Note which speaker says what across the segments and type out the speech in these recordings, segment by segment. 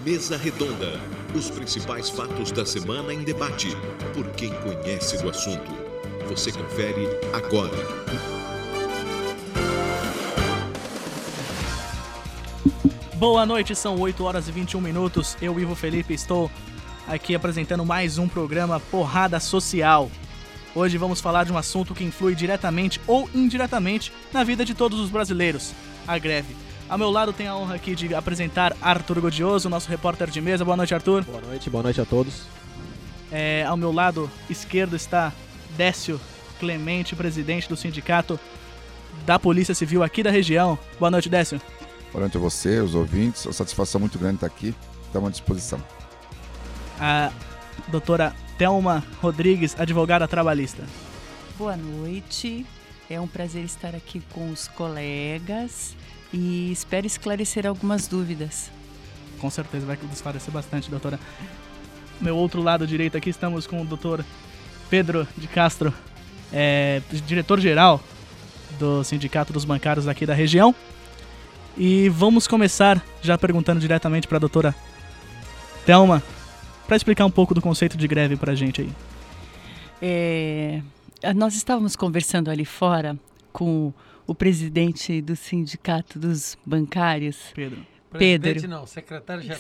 Speaker 1: Mesa Redonda. Os principais fatos da semana em debate, por quem conhece do assunto. Você confere agora.
Speaker 2: Boa noite, são 8 horas e 21 minutos. Eu, Ivo Felipe, estou aqui apresentando mais um programa Porrada Social. Hoje vamos falar de um assunto que influi diretamente ou indiretamente na vida de todos os brasileiros, a greve. Ao meu lado tenho a honra aqui de apresentar Arthur Godioso, nosso repórter de mesa. Boa noite, Arthur.
Speaker 3: Boa noite a todos.
Speaker 2: Ao meu lado esquerdo está Décio Clemente, presidente do Sindicato da Polícia Civil aqui da região. Boa noite, Décio.
Speaker 4: Boa noite a você, os ouvintes. É uma satisfação muito grande estar aqui. Estamos à disposição.
Speaker 2: A doutora Thelma Rodrigues, advogada trabalhista.
Speaker 5: Boa noite. É um prazer estar aqui com os colegas e espero esclarecer algumas dúvidas.
Speaker 2: Com certeza vai esclarecer bastante, doutora. Meu outro lado direito aqui estamos com o doutor Pedro de Castro, diretor-geral do Sindicato dos Bancários aqui da região. E vamos começar já perguntando diretamente para a doutora Thelma, para explicar um pouco do conceito de greve para a gente aí.
Speaker 5: Nós estávamos conversando ali fora com o presidente do Sindicato dos Bancários.
Speaker 3: Presidente não, secretário-geral.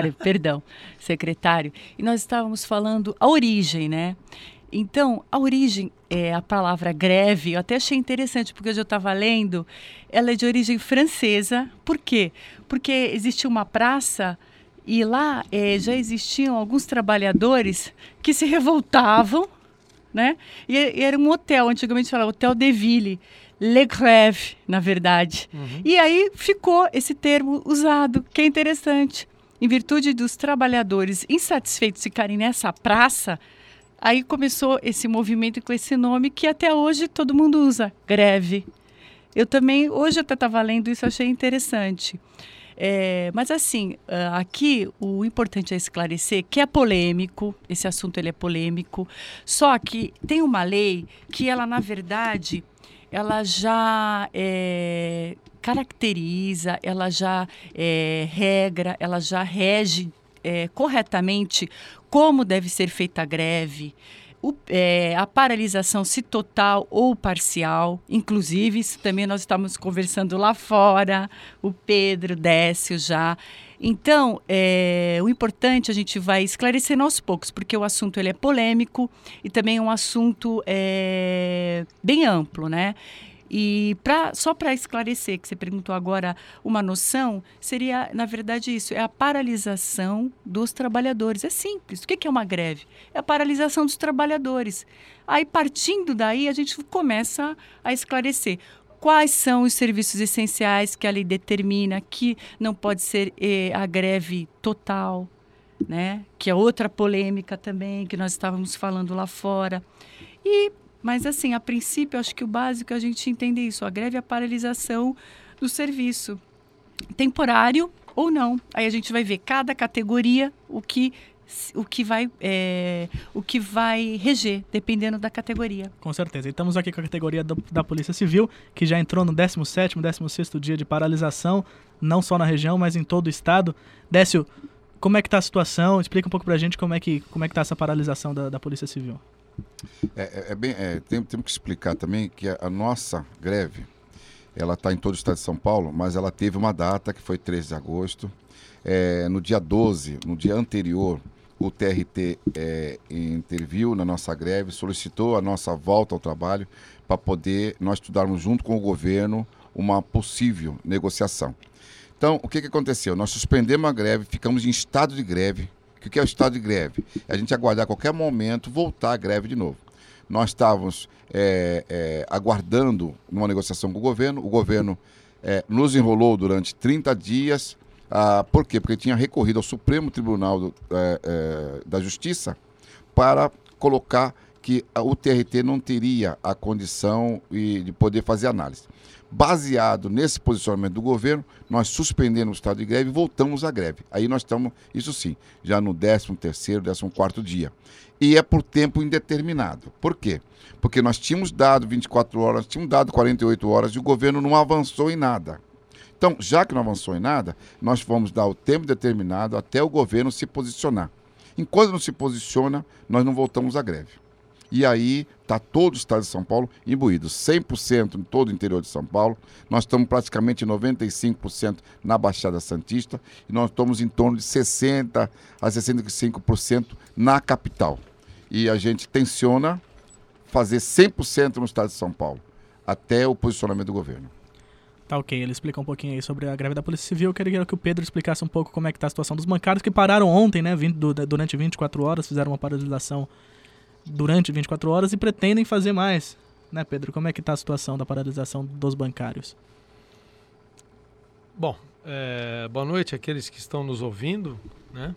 Speaker 5: Secretário. E nós estávamos falando a origem, né? Então, a origem, a palavra greve, eu até achei interessante, porque hoje eu estava lendo, ela é de origem francesa. Por quê? Porque existia uma praça e lá já existiam alguns trabalhadores que se revoltavam, né? E era um hotel, antigamente falava Hotel de Ville, Le Grève, na verdade. Uhum. E aí ficou esse termo usado, que é interessante. Em virtude dos trabalhadores insatisfeitos ficarem nessa praça, aí começou esse movimento com esse nome que até hoje todo mundo usa, greve. Eu também, hoje eu até estava lendo isso, achei interessante. Mas assim, aqui o importante é esclarecer que é polêmico, esse assunto ele é polêmico, só que tem uma lei que ela, na verdade, ela já caracteriza, ela já regra, ela já rege corretamente como deve ser feita a greve, a paralisação, se total ou parcial. Inclusive, isso também nós estamos conversando lá fora, o Pedro, Décio já. Então, o importante a gente vai esclarecendo aos poucos, porque o assunto ele é polêmico e também é um assunto bem amplo, né? E só para esclarecer, que você perguntou agora, uma noção, seria, na verdade, isso, é a paralisação dos trabalhadores. É simples. O que é uma greve? É a paralisação dos trabalhadores. Aí, partindo daí, a gente começa a esclarecer quais são os serviços essenciais que a lei determina, que não pode ser a greve total, né? Que é outra polêmica também, que nós estávamos falando lá fora. Mas, assim, a princípio, acho que o básico é a gente entender isso. A greve é a paralisação do serviço, temporário ou não. Aí a gente vai ver cada categoria o que vai reger, dependendo da categoria.
Speaker 2: Com certeza. E estamos aqui com a categoria da Polícia Civil, que já entrou no 17º, 16º dia de paralisação, não só na região, mas em todo o estado. Décio, como é que está a situação? Explica um pouco para a gente como é que está essa paralisação da Polícia Civil.
Speaker 4: Temos que explicar também que a nossa greve, ela está em todo o estado de São Paulo, mas ela teve uma data que foi 13 de agosto. No dia 12, no dia anterior, o TRT interviu na nossa greve, solicitou a nossa volta ao trabalho para poder nós estudarmos junto com o governo uma possível negociação. Então, o que aconteceu? Nós suspendemos a greve, ficamos em estado de greve. O que é o estado de greve? É a gente aguardar a qualquer momento voltar à greve de novo. Nós estávamos aguardando uma negociação com o governo nos enrolou durante 30 dias. Por quê? Porque tinha recorrido ao Supremo Tribunal da Justiça para colocar que o TRT não teria a condição de poder fazer análise. Baseado nesse posicionamento do governo, nós suspendemos o estado de greve e voltamos à greve. Aí nós estamos, isso sim, já no 13º, 14º dia. E é por tempo indeterminado. Por quê? Porque nós tínhamos dado 24 horas, tínhamos dado 48 horas e o governo não avançou em nada. Então, já que não avançou em nada, nós vamos dar o tempo determinado até o governo se posicionar. Enquanto não se posiciona, nós não voltamos à greve. E aí está todo o estado de São Paulo imbuído, 100% em todo o interior de São Paulo. Nós estamos praticamente 95% na Baixada Santista e nós estamos em torno de 60% a 65% na capital. E a gente tenciona fazer 100% no estado de São Paulo, até o posicionamento do governo.
Speaker 2: Tá ok, ele explica um pouquinho aí sobre a greve da Polícia Civil. Eu queria que o Pedro explicasse um pouco como é que está a situação dos bancários que pararam ontem, né, durante 24 horas, fizeram uma paralisação durante 24 horas e pretendem fazer mais. Né, Pedro? Como é que está a situação da paralisação dos bancários?
Speaker 3: Bom, boa noite àqueles que estão nos ouvindo, né?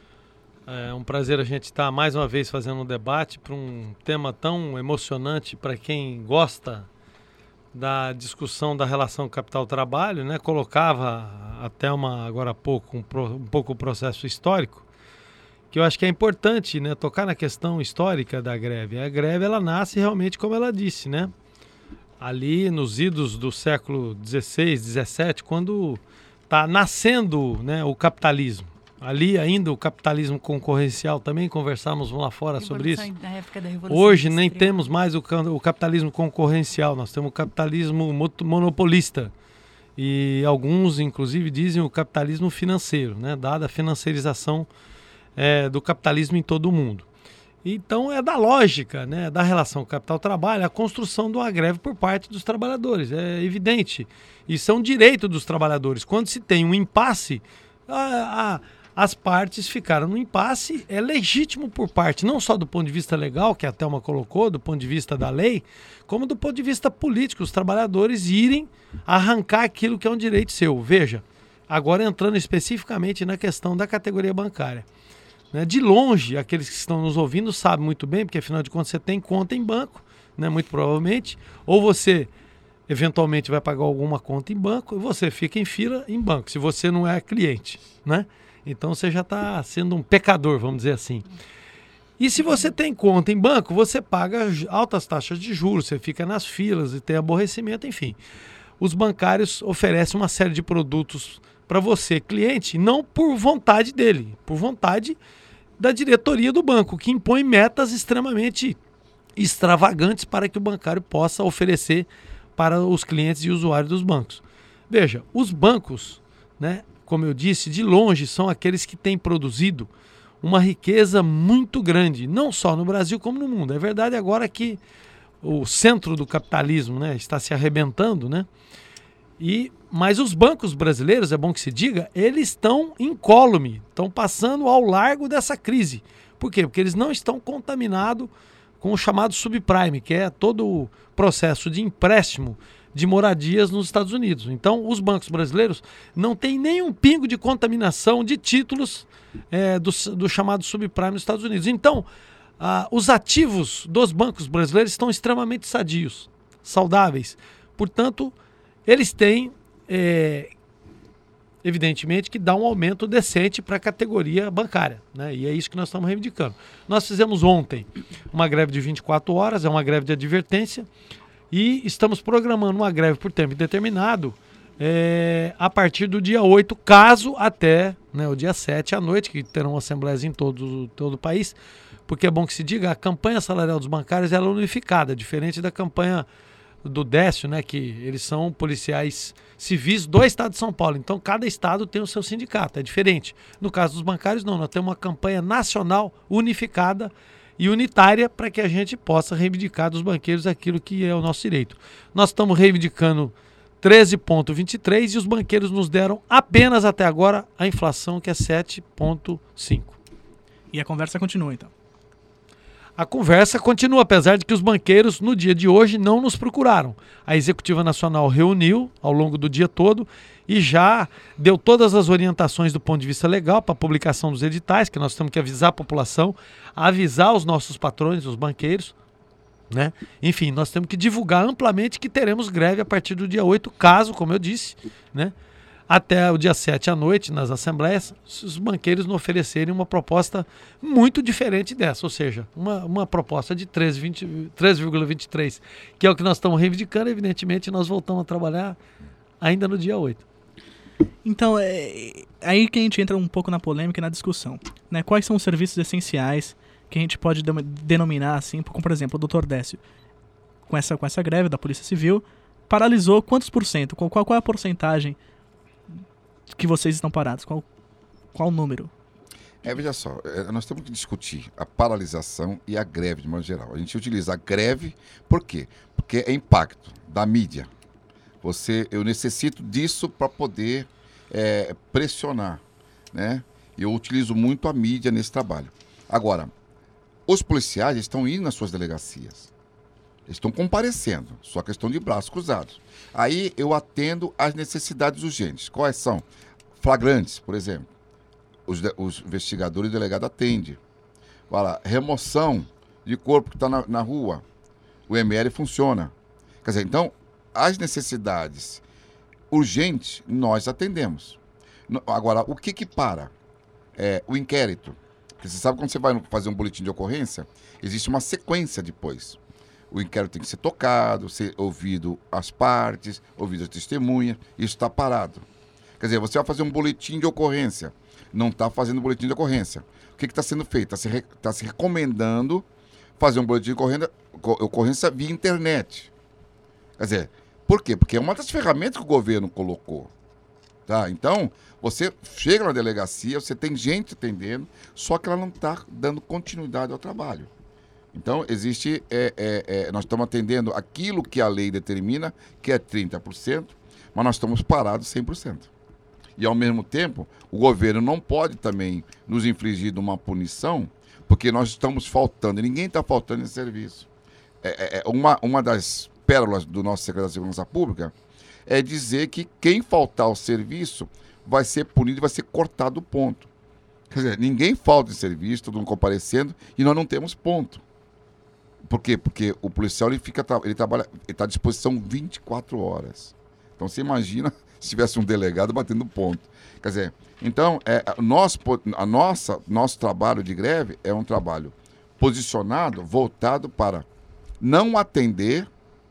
Speaker 3: É um prazer a gente estar mais uma vez fazendo um debate para um tema tão emocionante para quem gosta da discussão da relação capital-trabalho, né? Colocava até agora há pouco um pouco o processo histórico, que eu acho que é importante, né, tocar na questão histórica da greve. A greve, ela nasce realmente como ela disse, né? Ali nos idos do século XVI, XVII, quando está nascendo, né, o capitalismo. Ali ainda o capitalismo concorrencial, também conversamos lá fora sobre isso. Hoje nem temos mais o capitalismo concorrencial, nós temos o capitalismo monopolista. E alguns, inclusive, dizem o capitalismo financeiro, né, dada a financiarização do capitalismo em todo o mundo. Então é da lógica, né, da relação capital-trabalho a construção de uma greve por parte dos trabalhadores, é evidente. Isso é um direito dos trabalhadores. Quando se tem um impasse, as partes ficaram no impasse, é legítimo por parte, não só do ponto de vista legal, que a Thelma colocou, do ponto de vista da lei, como do ponto de vista político, os trabalhadores irem arrancar aquilo que é um direito seu. Veja, agora entrando especificamente na questão da categoria bancária. De longe, aqueles que estão nos ouvindo sabem muito bem, porque afinal de contas você tem conta em banco, né, muito provavelmente, ou você eventualmente vai pagar alguma conta em banco e você fica em fila em banco, se você não é cliente, né? Então você já está sendo um pecador, vamos dizer assim. E se você tem conta em banco, você paga altas taxas de juros, você fica nas filas e tem aborrecimento, enfim. Os bancários oferecem uma série de produtos para você, cliente, não por vontade dele, por vontade da diretoria do banco, que impõe metas extremamente extravagantes para que o bancário possa oferecer para os clientes e usuários dos bancos. Veja, os bancos, né, como eu disse, de longe são aqueles que têm produzido uma riqueza muito grande, não só no Brasil como no mundo. É verdade agora que o centro do capitalismo, né, está se arrebentando, né? Mas os bancos brasileiros, é bom que se diga, eles estão incólume, estão passando ao largo dessa crise. Por quê? Porque eles não estão contaminados com o chamado subprime, que é todo o processo de empréstimo de moradias nos Estados Unidos. Então, os bancos brasileiros não têm nenhum pingo de contaminação de títulos do chamado subprime nos Estados Unidos. Então, os ativos dos bancos brasileiros estão extremamente sadios, saudáveis. Portanto, eles têm, evidentemente, que dar um aumento decente para a categoria bancária, né? E é isso que nós estamos reivindicando. Nós fizemos ontem uma greve de 24 horas, é uma greve de advertência, e estamos programando uma greve por tempo indeterminado a partir do dia 8, caso até, né, o dia 7 à noite, que terão assembleias em todo o país, porque é bom que se diga, a campanha salarial dos bancários ela é unificada, diferente da campanha do Décio, né, que eles são policiais civis do estado de São Paulo. Então, cada estado tem o seu sindicato, é diferente. No caso dos bancários, não. Nós temos uma campanha nacional unificada e unitária para que a gente possa reivindicar dos banqueiros aquilo que é o nosso direito. Nós estamos reivindicando 13,23 e os banqueiros nos deram apenas até agora a inflação, que é 7,5.
Speaker 2: E a conversa continua, então?
Speaker 3: A conversa continua, apesar de que os banqueiros, no dia de hoje, não nos procuraram. A Executiva Nacional reuniu ao longo do dia todo e já deu todas as orientações do ponto de vista legal para a publicação dos editais, que nós temos que avisar a população, avisar os nossos patrões, os banqueiros, né? Enfim, nós temos que divulgar amplamente que teremos greve a partir do dia 8, caso, como eu disse, né, até o dia 7 à noite, nas assembleias, os banqueiros não oferecerem uma proposta muito diferente dessa, ou seja, uma proposta de 3,23, que é o que nós estamos reivindicando. Evidentemente, nós voltamos a trabalhar ainda no dia 8.
Speaker 2: Então, aí que a gente entra um pouco na polêmica e na discussão, né? Quais são os serviços essenciais que a gente pode denominar assim, como por exemplo, o Dr. Décio, com essa greve da Polícia Civil, paralisou quantos por cento? Qual é a porcentagem que vocês estão parados? Qual o número?
Speaker 4: Veja só, nós temos que discutir a paralisação e a greve de modo geral. A gente utiliza a greve, por quê? Porque é impacto da mídia. Eu necessito disso para poder pressionar, né? Eu utilizo muito a mídia nesse trabalho. Agora, os policiais estão indo nas suas delegacias. Eles estão comparecendo, só questão de braços cruzados. Aí eu atendo às necessidades urgentes. Quais são? Flagrantes, por exemplo. Os investigadores e o delegado atendem. Fala, remoção de corpo que está na rua. O ML funciona. Quer dizer, então, as necessidades urgentes, nós atendemos. Agora, o que para? O inquérito. Porque você sabe quando você vai fazer um boletim de ocorrência, existe uma sequência depois. O inquérito tem que ser tocado, ser ouvido as partes, ouvido a testemunha, isso está parado. Quer dizer, você vai fazer um boletim de ocorrência, não está fazendo boletim de ocorrência. O que está sendo feito? Está se recomendando fazer um boletim de ocorrência via internet. Quer dizer, por quê? Porque é uma das ferramentas que o governo colocou. Tá? Então, você chega na delegacia, você tem gente atendendo, só que ela não está dando continuidade ao trabalho. Então, existe, nós estamos atendendo aquilo que a lei determina, que é 30%, mas nós estamos parados 100%. E, ao mesmo tempo, o governo não pode também nos infligir uma punição, porque nós estamos faltando, e ninguém está faltando em serviço. Uma das pérolas do nosso secretário de Segurança Pública é dizer que quem faltar ao serviço vai ser punido e vai ser cortado do ponto. Quer dizer, ninguém falta em serviço, todo mundo comparecendo, e nós não temos ponto. Por quê? Porque o policial ele está à disposição 24 horas. Então você imagina se tivesse um delegado batendo ponto. Quer dizer, então nosso trabalho de greve é um trabalho posicionado, voltado para não atender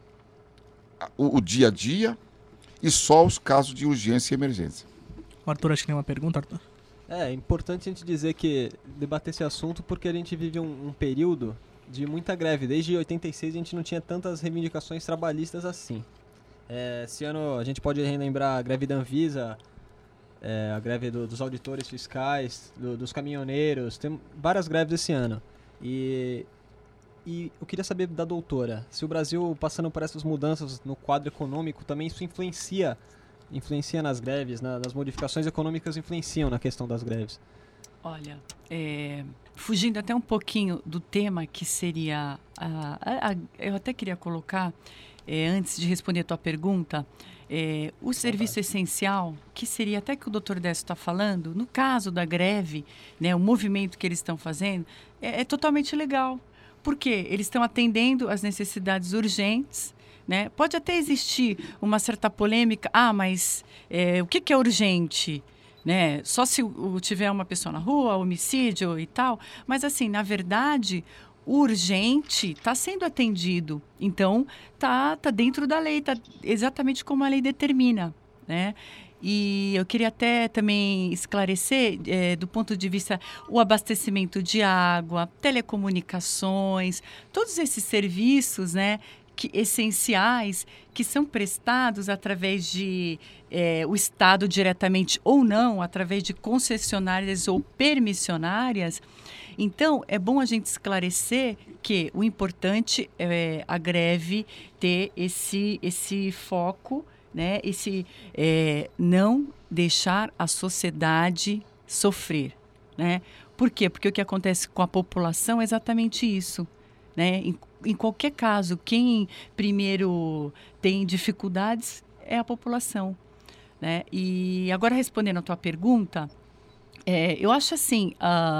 Speaker 4: o dia a dia e só os casos de urgência e emergência.
Speaker 2: O Arthur, acho que tem uma pergunta, Arthur.
Speaker 6: É importante a gente dizer que debater esse assunto porque a gente vive um período de muita greve. Desde 86 a gente não tinha tantas reivindicações trabalhistas assim. Esse ano a gente pode relembrar a greve da Anvisa, a greve dos auditores fiscais, dos caminhoneiros, tem várias greves esse ano. E eu queria saber da doutora, se o Brasil passando por essas mudanças no quadro econômico, também isso influencia nas greves, nas modificações econômicas influenciam na questão das greves?
Speaker 5: Olha, fugindo até um pouquinho do tema que seria... eu até queria colocar, antes de responder a tua pergunta, o serviço essencial, que seria até que o Dr. Décio está falando, no caso da greve, né, o movimento que eles estão fazendo, é totalmente legal. Por quê? Eles estão atendendo às necessidades urgentes, né? Pode até existir uma certa polêmica, mas o que é urgente? Né? Só se tiver uma pessoa na rua, homicídio e tal, mas assim, na verdade, o urgente está sendo atendido, então tá dentro da lei, tá exatamente como a lei determina, né? E eu queria até também esclarecer, do ponto de vista, o abastecimento de água, telecomunicações, todos esses serviços, né, essenciais que são prestados através de o Estado diretamente ou não, através de concessionárias ou permissionárias. Então, é bom a gente esclarecer que o importante é a greve ter esse foco, né? Não deixar a sociedade sofrer, né? Por quê? Porque o que acontece com a população é exatamente isso, né? Em qualquer caso, quem primeiro tem dificuldades é a população, né? E agora, respondendo a tua pergunta, eu acho assim,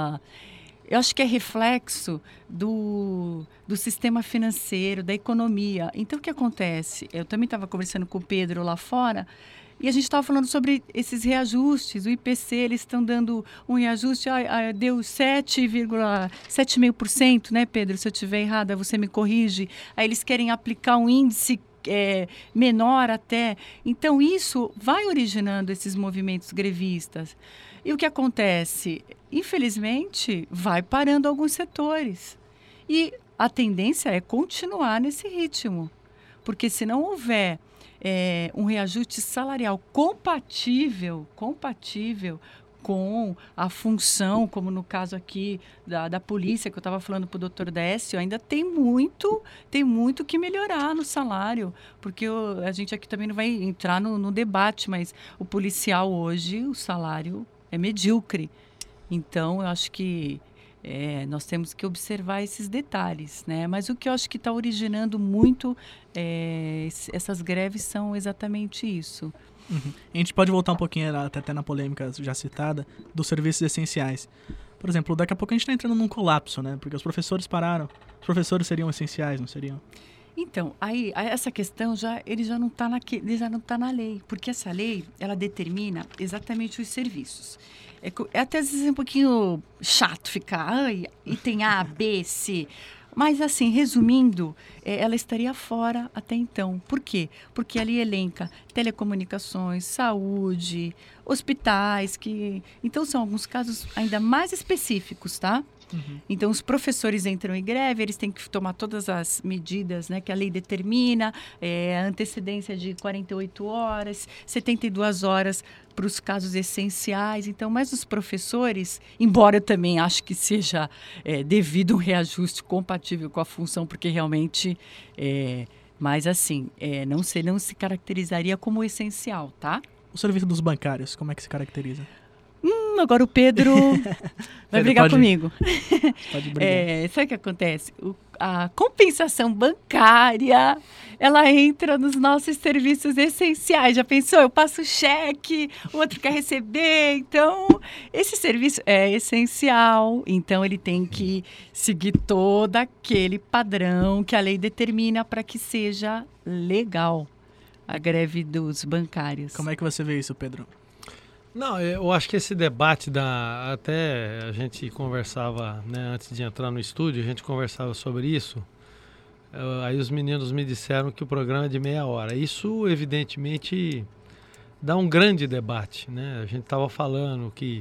Speaker 5: eu acho que é reflexo do sistema financeiro, da economia. Então, o que acontece? Eu também estava conversando com o Pedro lá fora e a gente estava falando sobre esses reajustes. O IPC, eles estão dando um reajuste, deu 7,5%, né, Pedro? Se eu estiver errada, você me corrige. Aí eles querem aplicar um índice menor até. Então, isso vai originando esses movimentos grevistas. E o que acontece? Infelizmente, vai parando alguns setores. E a tendência é continuar nesse ritmo. Porque se não houver um reajuste salarial compatível com a função, como no caso aqui da polícia, que eu estava falando para o doutor Décio, ainda tem muito que melhorar no salário, porque a gente aqui também não vai entrar no debate, mas o policial hoje, o salário é medíocre. Então, eu acho que nós temos que observar esses detalhes, né? Mas o que eu acho que está originando muito essas greves são exatamente isso.
Speaker 2: Uhum. A gente pode voltar um pouquinho até na polêmica já citada dos serviços essenciais. Por exemplo, daqui a pouco a gente está entrando num colapso, né? Porque os professores pararam. Os professores seriam essenciais, não seriam?
Speaker 5: Então, aí essa questão ele já não está na lei, porque essa lei ela determina exatamente os serviços. É até às vezes um pouquinho chato ficar, item A, B, C. Mas, assim, resumindo, ela estaria fora até então. Por quê? Porque ali elenca telecomunicações, saúde, hospitais, então são alguns casos ainda mais específicos, tá? Uhum. Então, os professores entram em greve, eles têm que tomar todas as medidas, né, que a lei determina, a antecedência de 48 horas, 72 horas para os casos essenciais. Então, mas os professores, embora eu também acho que seja devido um reajuste compatível com a função, porque realmente, mas assim, não se caracterizaria como essencial, tá?
Speaker 2: O serviço dos bancários, como é que se caracteriza?
Speaker 5: Agora o Pedro vai brigar comigo.
Speaker 2: Pode brigar.
Speaker 5: Sabe o que acontece? A compensação bancária, ela entra nos nossos serviços essenciais. Já pensou? Eu passo cheque, o outro quer receber. Então, esse serviço é essencial. Então, ele tem que seguir todo aquele padrão que a lei determina para que seja legal a greve dos bancários.
Speaker 2: Como é que você vê isso, Pedro?
Speaker 3: Não, eu acho que esse debate até a gente conversava, né, antes de entrar no estúdio, a gente conversava sobre isso. Aí os meninos me disseram que o programa é de meia hora. Isso, evidentemente, dá um grande debate, né? A gente estava falando que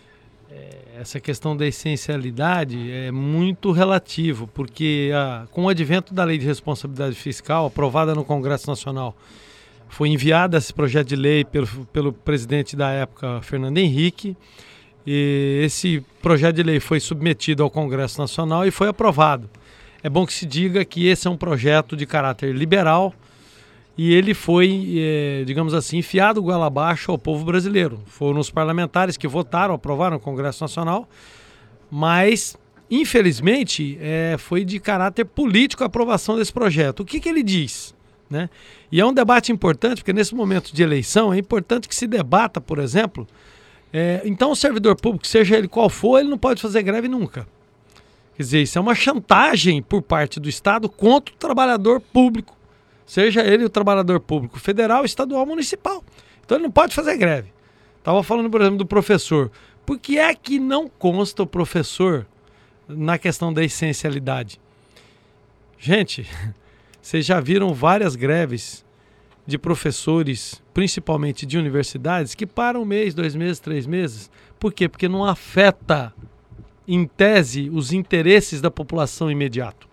Speaker 3: essa questão da essencialidade é muito relativo, porque com o advento da Lei de Responsabilidade Fiscal, aprovada no Congresso Nacional, foi enviado esse projeto de lei pelo presidente da época, Fernando Henrique, e esse projeto de lei foi submetido ao Congresso Nacional e foi aprovado. É bom que se diga que esse é um projeto de caráter liberal e ele foi, digamos assim, enfiado goela abaixo ao povo brasileiro. Foram os parlamentares que votaram, aprovaram no Congresso Nacional, mas, infelizmente, foi de caráter político a aprovação desse projeto. O que ele diz? Né? E é um debate importante, porque nesse momento de eleição é importante que se debata, por exemplo, então o servidor público, seja ele qual for, ele não pode fazer greve nunca. Quer dizer, isso é uma chantagem por parte do Estado contra o trabalhador público, seja ele o trabalhador público federal, estadual, municipal. Então ele não pode fazer greve. Estava falando, por exemplo, do professor. Por que é que não consta o professor na questão da essencialidade? Gente... Vocês já viram várias greves de professores, principalmente de universidades, que param 1 mês, 2 meses, 3 meses. Por quê? Porque não afeta, em tese, os interesses da população imediato.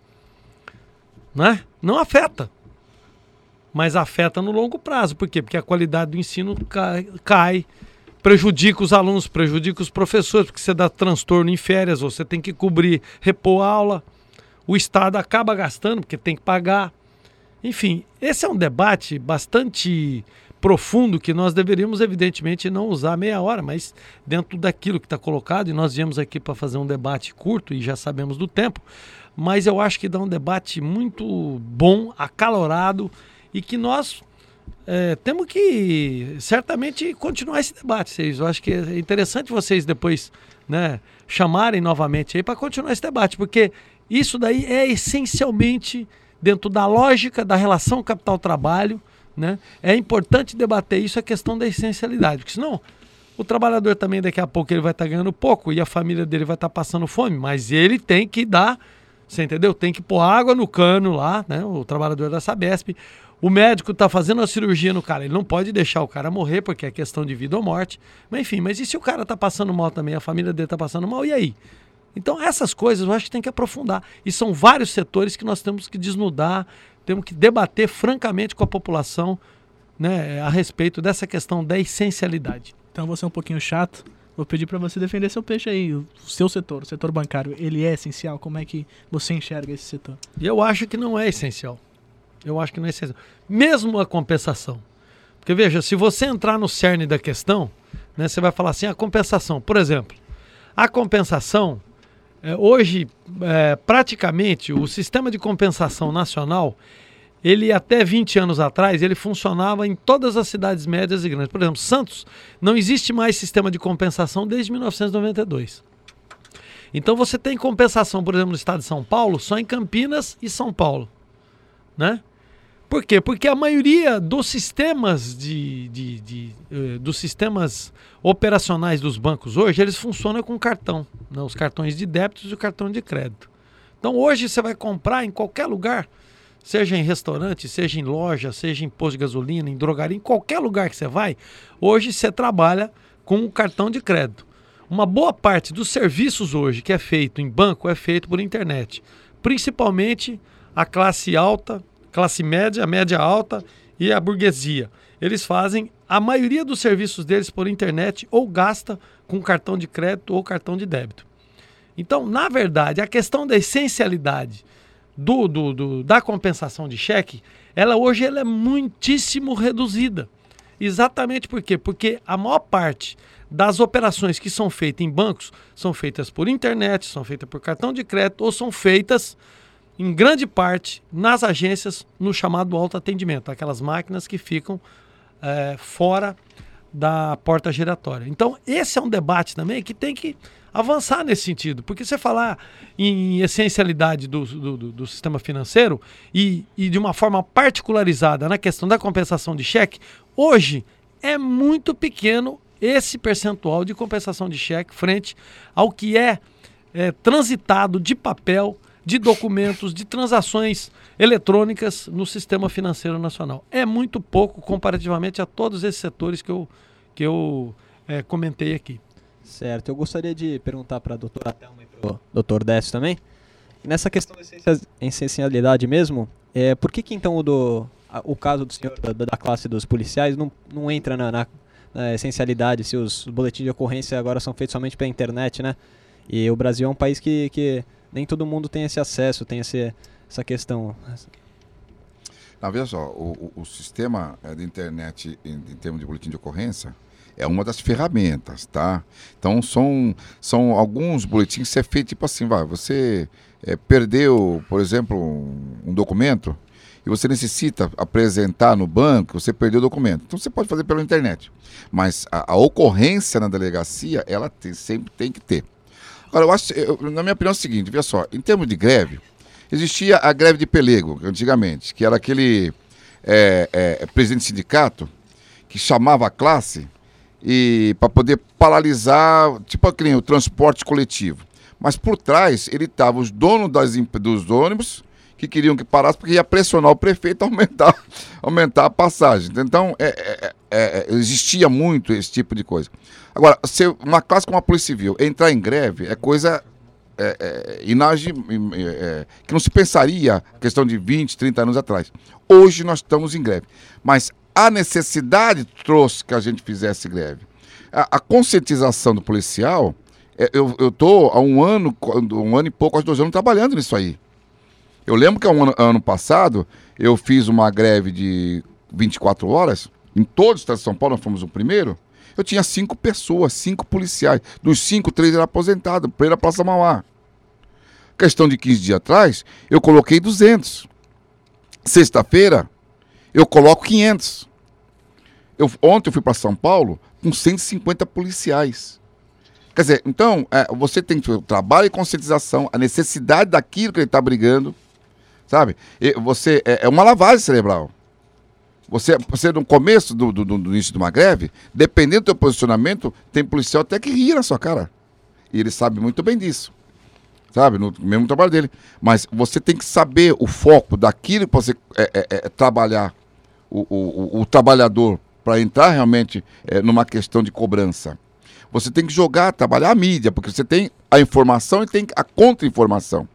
Speaker 3: Né? Não afeta. Mas afeta no longo prazo. Por quê? Porque a qualidade do ensino cai, prejudica os alunos, prejudica os professores, porque você dá transtorno em férias, você tem que cobrir, repor a aula. O Estado acaba gastando, porque tem que pagar. Enfim, esse é um debate bastante profundo que nós deveríamos, evidentemente, não usar meia hora, mas dentro daquilo que está colocado, e nós viemos aqui para fazer um debate curto e já sabemos do tempo, mas eu acho que dá um debate muito bom, acalorado, e que nós temos que certamente continuar esse debate. Eu acho que é interessante vocês depois, né, chamarem novamente aí para continuar esse debate, porque isso daí é essencialmente dentro da lógica da relação capital-trabalho, né? É importante debater isso, a questão da essencialidade, porque senão o trabalhador também daqui a pouco ele vai estar ganhando pouco e a família dele vai estar passando fome, mas ele tem que dar, você entendeu? Tem que pôr água no cano lá, né? O trabalhador da Sabesp, O médico está fazendo a cirurgia no cara, ele não pode deixar o cara morrer, porque é questão de vida ou morte. Mas enfim, mas e se o cara está passando mal também, a família dele está passando mal, e aí? Então essas coisas eu acho que tem que aprofundar. E são vários setores que nós temos que desnudar, temos que debater francamente com a população, né, a respeito dessa questão da essencialidade.
Speaker 2: Então você é um pouquinho chato, vou pedir para você defender seu peixe aí, o seu setor, o setor bancário, ele é essencial? Como é que você enxerga esse setor?
Speaker 3: E eu acho que não é essencial. Eu acho que não é essencial. Mesmo a compensação. Porque veja, se você entrar no cerne da questão, né, você vai falar assim, a compensação. Por exemplo, a compensação, hoje, praticamente, o sistema de compensação nacional, ele até 20 anos atrás, ele funcionava em todas as cidades médias e grandes. Por exemplo, Santos, não existe mais sistema de compensação desde 1992. Então você tem compensação, por exemplo, no estado de São Paulo, só em Campinas e São Paulo, né? Por quê? Porque a maioria dos sistemas dos sistemas operacionais dos bancos hoje, eles funcionam com cartão, né? Os cartões de débito e o cartão de crédito. Então hoje você vai comprar em qualquer lugar, seja em restaurante, seja em loja, seja em posto de gasolina, em drogaria, em qualquer lugar que você vai, hoje você trabalha com o cartão de crédito. Uma boa parte dos serviços hoje que é feito em banco é feito por internet, principalmente a classe alta, classe média, média alta e a burguesia. Eles fazem a maioria dos serviços deles por internet ou gasta com cartão de crédito ou cartão de débito. Então, na verdade, a questão da essencialidade da compensação de cheque, hoje ela é muitíssimo reduzida. Exatamente por quê? Porque a maior parte das operações que são feitas em bancos são feitas por internet, são feitas por cartão de crédito ou são feitas em grande parte nas agências no chamado autoatendimento, aquelas máquinas que ficam fora da porta giratória. Então esse é um debate também que tem que avançar nesse sentido, porque você falar em essencialidade do sistema financeiro e de uma forma particularizada na questão da compensação de cheque, hoje é muito pequeno esse percentual de compensação de cheque frente ao que é transitado de papel, de documentos, de transações eletrônicas no sistema financeiro nacional. É muito pouco comparativamente a todos esses setores que eu comentei aqui.
Speaker 6: Certo, eu gostaria de perguntar para a doutora Thelma e para o doutor Décio também, nessa questão da essencialidade mesmo, por que então o caso do senhor da classe dos policiais não entra na essencialidade, se os boletins de ocorrência agora são feitos somente pela internet, né? E o Brasil é um país que nem todo mundo tem esse acesso, tem essa questão.
Speaker 4: Não, veja só, o sistema de internet em termos de boletim de ocorrência é uma das ferramentas, tá? Então são alguns boletins que você fez tipo assim, você perdeu, por exemplo, um documento e você necessita apresentar no banco, você perdeu o documento. Então você pode fazer pela internet. Mas a ocorrência na delegacia, ela sempre tem que ter. Agora, na minha opinião é o seguinte, veja só, em termos de greve, existia a greve de pelego, antigamente, que era aquele presidente de sindicato que chamava a classe para poder paralisar, tipo aquele, o transporte coletivo. Mas por trás, ele estava os donos dos ônibus que queriam que parasse porque ia pressionar o prefeito a aumentar a passagem. Então, existia muito esse tipo de coisa. Agora, se uma classe como a Polícia Civil entrar em greve é coisa que não se pensaria a questão de 20, 30 anos atrás. Hoje nós estamos em greve. Mas a necessidade trouxe que a gente fizesse greve. A conscientização do policial, eu estou há um ano e pouco, quase 2 anos, trabalhando nisso aí. Eu lembro que ano passado eu fiz uma greve de 24 horas, em todo o estado de São Paulo, nós fomos o primeiro. Eu tinha 5 pessoas, 5 policiais. Dos 5, 3 eram aposentados, para ir na Praça Mauá. Questão de 15 dias atrás, eu coloquei 200. Sexta-feira, eu coloco 500. Ontem eu fui para São Paulo com 150 policiais. Quer dizer, então, você tem que ter o trabalho e conscientização, a necessidade daquilo que ele está brigando, sabe? É uma lavagem cerebral. Você no começo do início de uma greve, dependendo do teu posicionamento, tem policial até que ri na sua cara. E ele sabe muito bem disso. Sabe? No mesmo trabalho dele. Mas você tem que saber o foco daquilo que você trabalhar. o trabalhador para entrar realmente numa questão de cobrança. Você tem que trabalhar a mídia, porque você tem a informação e tem a contra-informação.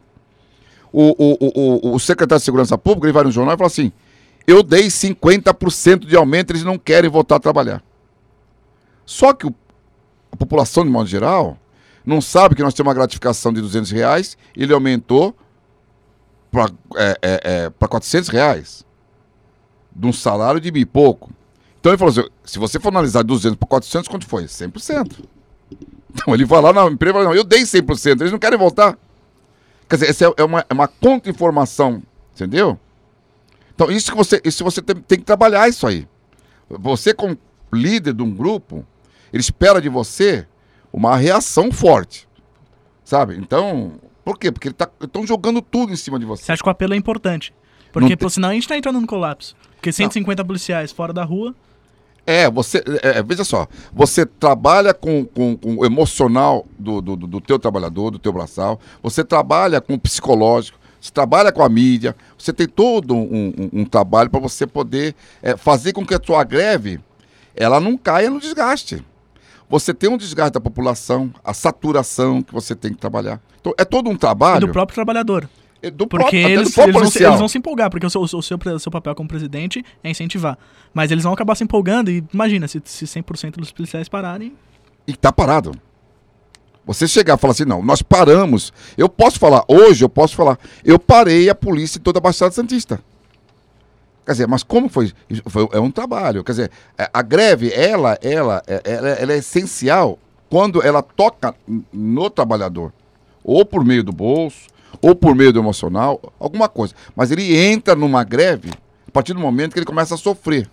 Speaker 4: O secretário de Segurança Pública, ele vai no jornal e fala assim, eu dei 50% de aumento, eles não querem voltar a trabalhar. Só que a população, de modo geral, não sabe que nós temos uma gratificação de R$200, ele aumentou para R$400, de um salário de mil e pouco. Então ele falou assim, se você for analisar de 200 para 400, quanto foi? 100%. Então ele vai lá na empresa e fala, não, eu dei 100%, eles não querem voltar. Quer dizer, essa é uma contra-informação, entendeu? Então isso você tem que trabalhar isso aí. Você como líder de um grupo, ele espera de você uma reação forte, sabe? Então, por quê? Porque estão jogando tudo em cima de você.
Speaker 2: Você acha que o apelo é importante? Porque, senão a gente está entrando no colapso. Porque 150 policiais fora da rua...
Speaker 4: veja só, você trabalha com o emocional do teu trabalhador, do teu braçal, você trabalha com o psicológico, você trabalha com a mídia, você tem todo um trabalho para você poder fazer com que a tua greve ela não caia no desgaste. Você tem um desgaste da população, a saturação que você tem que trabalhar. Então, é todo um trabalho...
Speaker 2: E do próprio trabalhador.
Speaker 4: Porque
Speaker 2: eles vão se empolgar, porque o seu papel como presidente é incentivar. Mas eles vão acabar se empolgando e imagina, se 100% dos policiais pararem...
Speaker 4: E tá parado. Você chegar e falar assim, não, nós paramos. Hoje eu posso falar, eu parei a polícia em toda a Baixada Santista. Quer dizer, mas como foi? É um trabalho. Quer dizer, a greve, ela é essencial quando ela toca no trabalhador. Ou por meio do bolso, ou por meio do emocional, alguma coisa. Mas ele entra numa greve a partir do momento que ele começa a sofrer.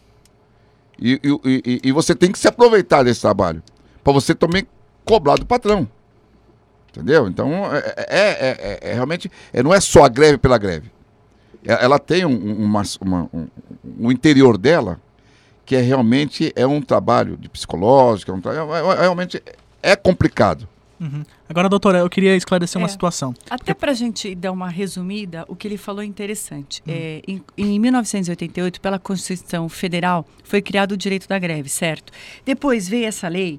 Speaker 4: E você tem que se aproveitar desse trabalho. Para você também cobrar do patrão. Entendeu? Então, realmente, não é só a greve pela greve. Ela tem um interior dela que realmente um trabalho de psicológico, realmente é complicado.
Speaker 2: Uhum. Agora, doutora, eu queria esclarecer uma situação.
Speaker 5: Até para a gente dar uma resumida, o que ele falou é interessante. Em 1988, pela Constituição Federal, foi criado o direito da greve, certo? Depois veio essa lei,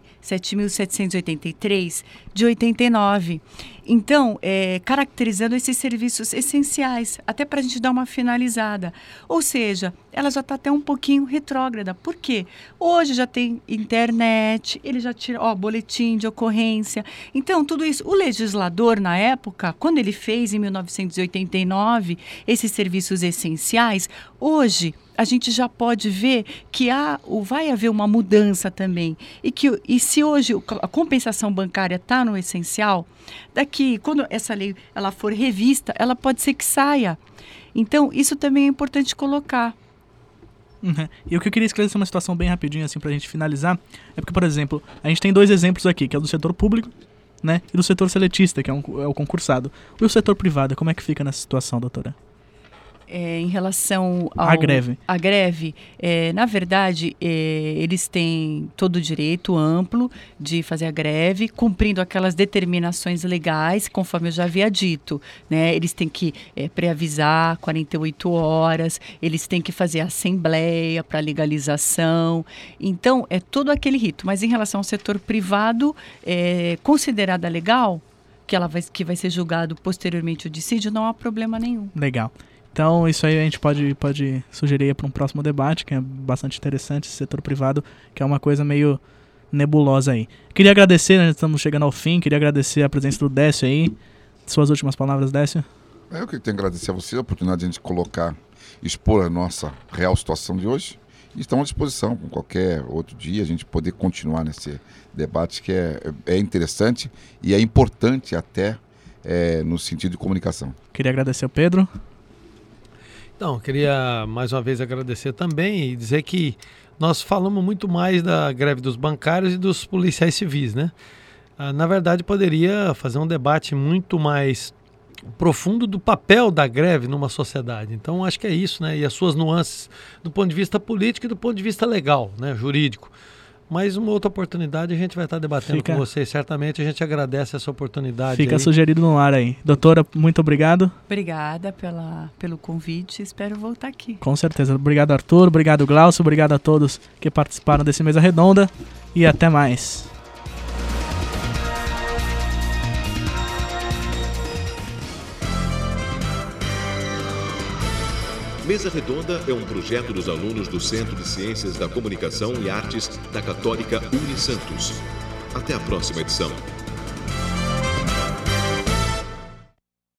Speaker 5: 7.783, de 89. Então, caracterizando esses serviços essenciais, até para a gente dar uma finalizada. Ou seja, ela já está até um pouquinho retrógrada. Por quê? Hoje já tem internet, ele já tira boletim de ocorrência. Então, tudo isso, o legislador, na época, quando ele fez, em 1989, esses serviços essenciais, hoje a gente já pode ver que vai haver uma mudança também. E se hoje a compensação bancária está no essencial, daqui, quando essa lei ela for revista, ela pode ser que saia. Então, isso também é importante colocar.
Speaker 2: Uhum. E o que eu queria esclarecer uma situação bem rapidinho, assim, pra gente finalizar, é porque, por exemplo, a gente tem dois exemplos aqui, que é o do setor público, né, e do setor seletista, que é o concursado. E o setor privado, como é que fica nessa situação, doutora?
Speaker 5: Em relação
Speaker 2: à greve.
Speaker 5: A greve, na verdade, eles têm todo o direito amplo de fazer a greve, cumprindo aquelas determinações legais, conforme eu já havia dito, né? Eles têm que pré-avisar 48 horas, eles têm que fazer assembleia para legalização. Então, é todo aquele rito. Mas em relação ao setor privado, considerada legal, que vai ser julgado posteriormente o dissídio, não há problema nenhum.
Speaker 2: Legal. Então, isso aí a gente pode sugerir para um próximo debate, que é bastante interessante, esse setor privado, que é uma coisa meio nebulosa aí. Queria agradecer, né, estamos chegando ao fim, queria agradecer a presença do Décio aí. Suas últimas palavras, Décio?
Speaker 4: Eu que tenho que agradecer a você a oportunidade de a gente expor a nossa real situação de hoje. E estamos à disposição, com qualquer outro dia, a gente poder continuar nesse debate que é interessante e é importante até no sentido de comunicação.
Speaker 2: Queria agradecer ao Pedro.
Speaker 3: Então, queria mais uma vez agradecer também e dizer que nós falamos muito mais da greve dos bancários e dos policiais civis, né? Na verdade, poderia fazer um debate muito mais profundo do papel da greve numa sociedade. Então, acho que é isso, né? E as suas nuances do ponto de vista político e do ponto de vista legal, né? Jurídico. Mas uma outra oportunidade a gente vai estar debatendo com vocês, certamente. A gente agradece essa oportunidade.
Speaker 2: Fica
Speaker 3: aí.
Speaker 2: sugerido no ar aí. Doutora, muito obrigado.
Speaker 5: Obrigada pelo convite, espero voltar aqui.
Speaker 2: Com certeza. Obrigado, Arthur. Obrigado, Glaucio. Obrigado a todos que participaram desse Mesa Redonda. E até mais.
Speaker 1: Mesa Redonda é um projeto dos alunos do Centro de Ciências da Comunicação e Artes da Católica Unisantos. Até a próxima edição.